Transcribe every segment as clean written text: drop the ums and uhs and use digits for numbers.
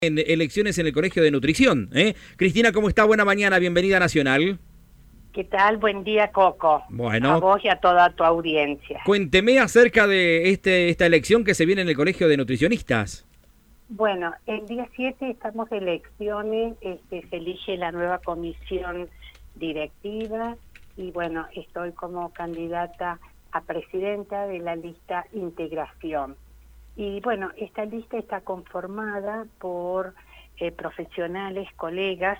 En elecciones en el Colegio de Nutrición. Cristina, ¿cómo está? Buena mañana, bienvenida a Nacional. ¿Qué tal? Buen día, Coco. Bueno. A vos y a toda tu audiencia. Cuénteme acerca de esta elección que se viene en el Colegio de Nutricionistas. Bueno, el día 7 estamos de elecciones, se elige la nueva comisión directiva y bueno, estoy como candidata a presidenta de la lista Integración. Y bueno, esta lista está conformada por profesionales, colegas,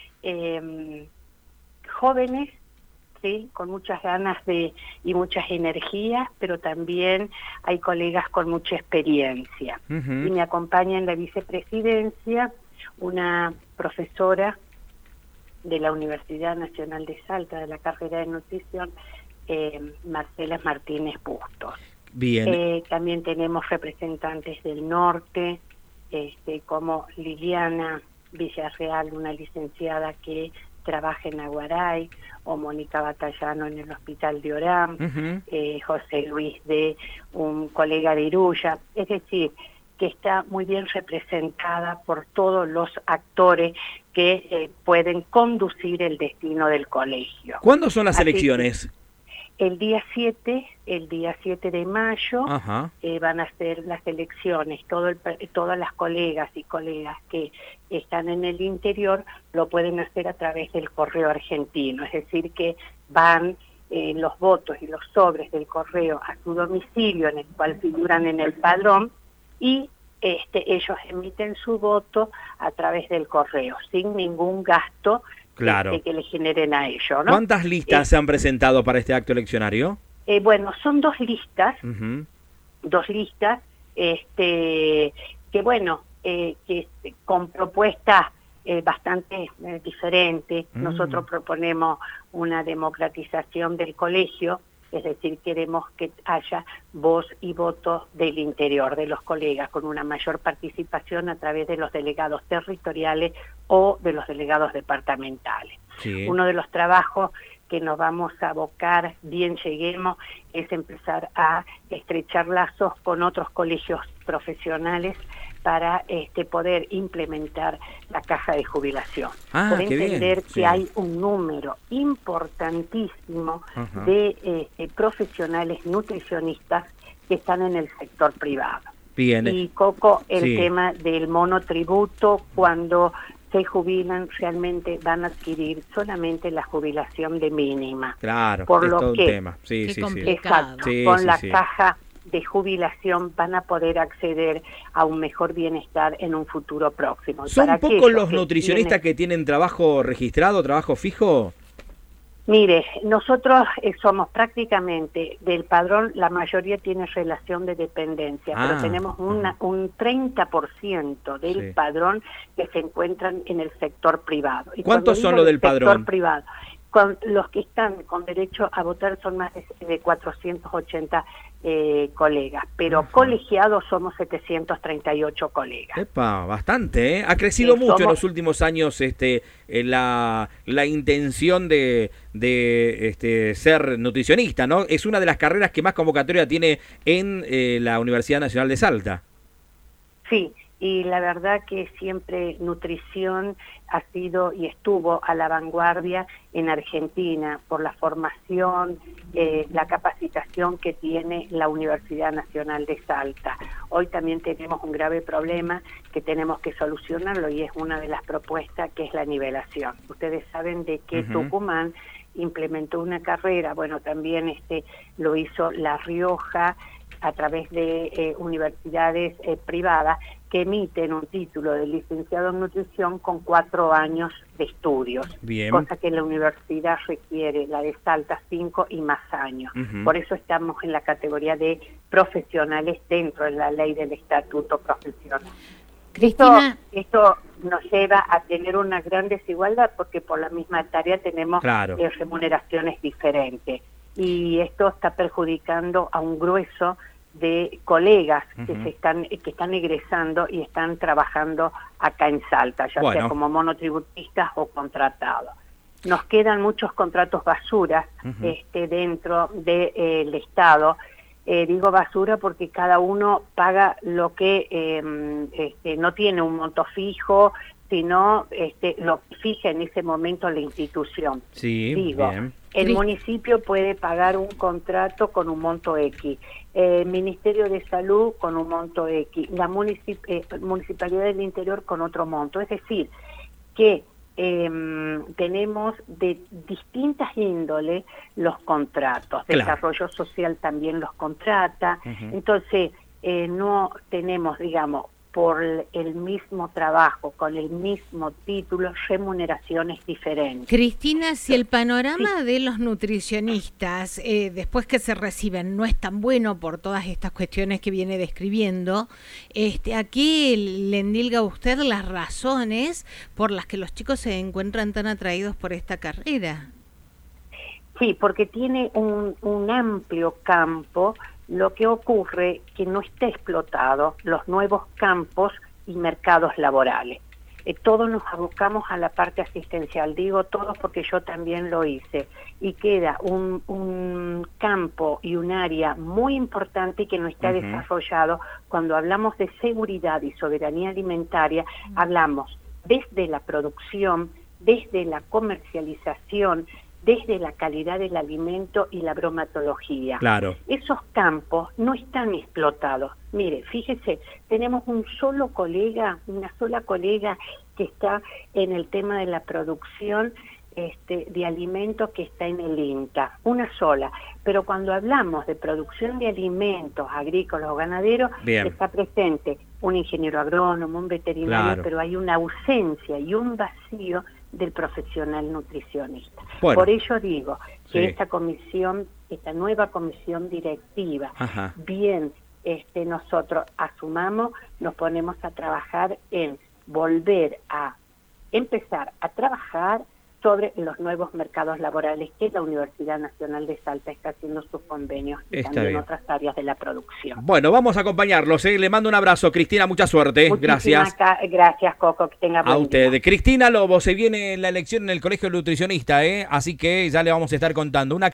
jóvenes, ¿sí? Con muchas ganas y muchas energías, pero también hay colegas con mucha experiencia. Y me acompaña en la vicepresidencia una profesora de la Universidad Nacional de Salta, de la carrera de nutrición, Marcela Martínez Bustos. Bien. También tenemos representantes del norte, como Liliana Villarreal, una licenciada que trabaja en Aguaray, o Mónica Batallano en el Hospital de Orán, José Luis de un colega de Iruya, es decir, que está muy bien representada por todos los actores que pueden conducir el destino del colegio. ¿Cuándo son las elecciones? El día 7 de mayo, van a ser las elecciones. Todas las colegas y colegas que están en el interior lo pueden hacer a través del correo argentino, es decir que van los votos y los sobres del correo a su domicilio, en el cual figuran en el padrón, y ellos emiten su voto a través del correo, sin ningún gasto. Claro. Que le generen a ellos, ¿no? ¿Cuántas listas se han presentado para este acto eleccionario? Bueno, son dos listas, que bueno, que con propuestas bastante diferentes. Nosotros proponemos una democratización del colegio, es decir, queremos que haya voz y voto del interior, de los colegas, con una mayor participación a través de los delegados territoriales o de los delegados departamentales. Sí. Uno de los trabajos que nos vamos a abocar, bien lleguemos, es empezar a estrechar lazos con otros colegios profesionales para poder implementar la caja de jubilación. Por entender que hay un número importantísimo de profesionales nutricionistas que están en el sector privado. Bien. Y Coco, el tema del monotributo, cuando se jubilan, realmente van a adquirir solamente la jubilación de mínima. Claro, por es lo todo que, un tema. Sí, exacto, con la caja de jubilación van a poder acceder a un mejor bienestar en un futuro próximo. ¿Son pocos los nutricionistas que tienen trabajo registrado, trabajo fijo? Mire, nosotros somos prácticamente del padrón, la mayoría tiene relación de dependencia, pero tenemos un 30% del padrón que se encuentran en el sector privado. Y ¿cuántos son los del padrón? Privado, los que están con derecho a votar son más de 480 colegas, pero colegiados somos 738 colegas. Epa, bastante, ¿eh? Ha crecido mucho en los últimos años la intención de ser nutricionista, ¿no? Es una de las carreras que más convocatoria tiene en la Universidad Nacional de Salta. Sí, y la verdad que siempre nutrición ha sido y estuvo a la vanguardia en Argentina por la formación, la capacitación que tiene la Universidad Nacional de Salta. Hoy también tenemos un grave problema que tenemos que solucionarlo y es una de las propuestas, que es la nivelación. Ustedes saben de que Tucumán implementó una carrera, bueno, también lo hizo La Rioja a través de universidades privadas que emiten un título de licenciado en nutrición con 4 años de estudios. Bien. Cosa que la universidad requiere, la de Salta, 5 y más años. Por eso estamos en la categoría de profesionales dentro de la ley del estatuto profesional. Cristina, esto nos lleva a tener una gran desigualdad porque por la misma tarea tenemos remuneraciones diferentes. Y esto está perjudicando a un grueso de colegas que están egresando y están trabajando acá en Salta, ya sea como monotributistas o contratados. Nos quedan muchos contratos basuras dentro del Estado digo basura porque cada uno paga lo que no tiene un monto fijo, sino lo fija en ese momento la institución. Sí, digo, bien. El municipio puede pagar un contrato con un monto X, el Ministerio de Salud con un monto X, la Municipalidad del Interior con otro monto. Es decir, que tenemos de distintas índoles los contratos. Claro. Desarrollo social también los contrata. Entonces, no tenemos, digamos, por el mismo trabajo, con el mismo título, remuneraciones diferentes. Cristina, si el panorama de los nutricionistas, después que se reciben, no es tan bueno por todas estas cuestiones que viene describiendo, ¿a qué le endilga usted las razones por las que los chicos se encuentran tan atraídos por esta carrera? Sí, porque tiene un amplio campo. Lo que ocurre que no está explotado los nuevos campos y mercados laborales. Todos nos abocamos a la parte asistencial, digo todos porque yo también lo hice, y queda un campo y un área muy importante que no está desarrollado. Cuando hablamos de seguridad y soberanía alimentaria, hablamos desde la producción, desde la comercialización, desde la calidad del alimento y la bromatología. Claro. Esos campos no están explotados. Mire, fíjese, tenemos una sola colega que está en el tema de la producción de alimentos, que está en el INTA, una sola. Pero cuando hablamos de producción de alimentos agrícolas o ganaderos, está presente un ingeniero agrónomo, un veterinario, claro, pero hay una ausencia y un vacío del profesional nutricionista. Bueno, por ello digo que esta comisión, esta nueva comisión directiva, bien nosotros asumamos, nos ponemos a trabajar en volver a empezar a trabajar sobre los nuevos mercados laborales que la Universidad Nacional de Salta está haciendo sus convenios y también otras áreas de la producción. Bueno, vamos a acompañarlos. Le mando un abrazo, Cristina, mucha suerte. Gracias. Gracias, Coco, que tenga buen día. A usted. Día. Cristina Lobo, se viene la elección en el Colegio Nutricionista, así que ya le vamos a estar contando.